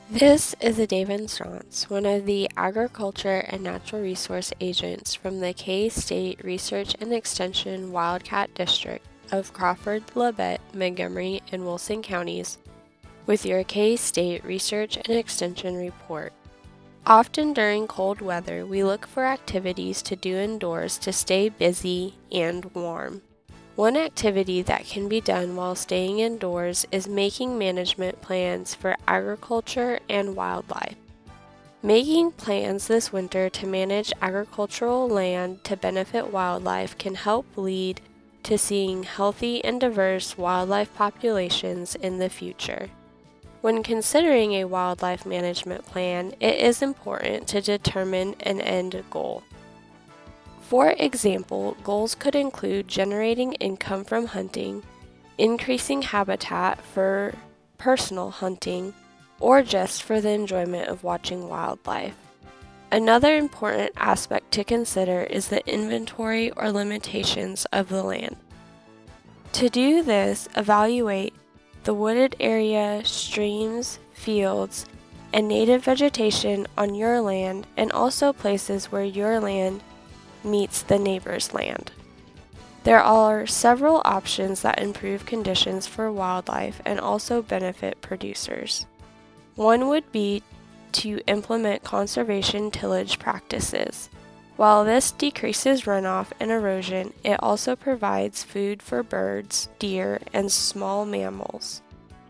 This is David Strauss, one of the Agriculture and Natural Resource Agents from the K-State Research and Extension Wildcat District of Crawford, Labette, Montgomery, and Wilson counties, with your K-State Research and Extension report. Often during cold weather, we look for activities to do indoors to stay busy and warm. One activity that can be done while staying indoors is making management plans for agriculture and wildlife. Making plans this winter to manage agricultural land to benefit wildlife can help lead to seeing healthy and diverse wildlife populations in the future. When considering a wildlife management plan, it is important to determine an end goal. For example, goals could include generating income from hunting, increasing habitat for personal hunting, or just for the enjoyment of watching wildlife. Another important aspect to consider is the inventory or limitations of the land. To do this, evaluate the wooded area, streams, fields, and native vegetation on your land, and also places where your land meets the neighbor's land. There are several options that improve conditions for wildlife and also benefit producers. One would be to implement conservation tillage practices. While this decreases runoff and erosion, it also provides food for birds, deer, and small mammals.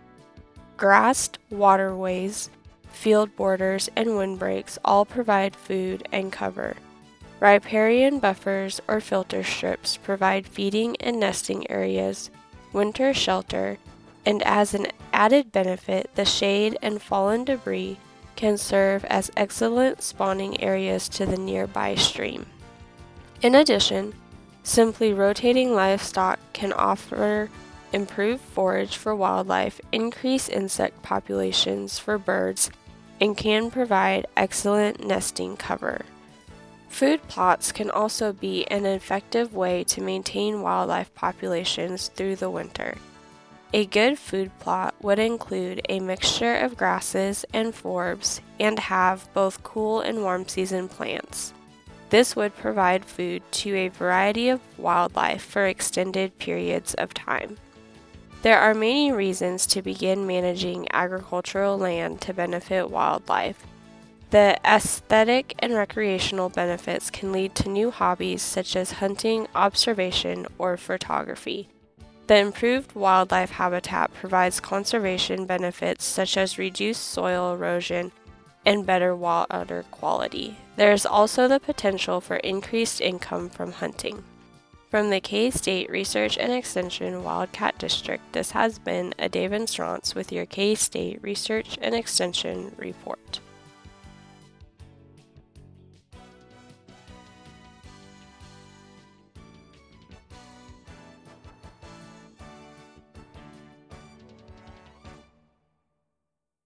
Grassed waterways, field borders, and windbreaks all provide food and cover. Riparian buffers or filter strips provide feeding and nesting areas, winter shelter, and as an added benefit, the shade and fallen debris can serve as excellent spawning areas to the nearby stream. In addition, simply rotating livestock can offer improved forage for wildlife, increase insect populations for birds, and can provide excellent nesting cover. Food plots can also be an effective way to maintain wildlife populations through the winter. A good food plot would include a mixture of grasses and forbs and have both cool and warm season plants. This would provide food to a variety of wildlife for extended periods of time. There are many reasons to begin managing agricultural land to benefit wildlife. The aesthetic and recreational benefits can lead to new hobbies such as hunting, observation, or photography. The improved wildlife habitat provides conservation benefits such as reduced soil erosion and better water quality. There is also the potential for increased income from hunting. From the K-State Research and Extension Wildcat District, this has been David Strauss with your K-State Research and Extension report.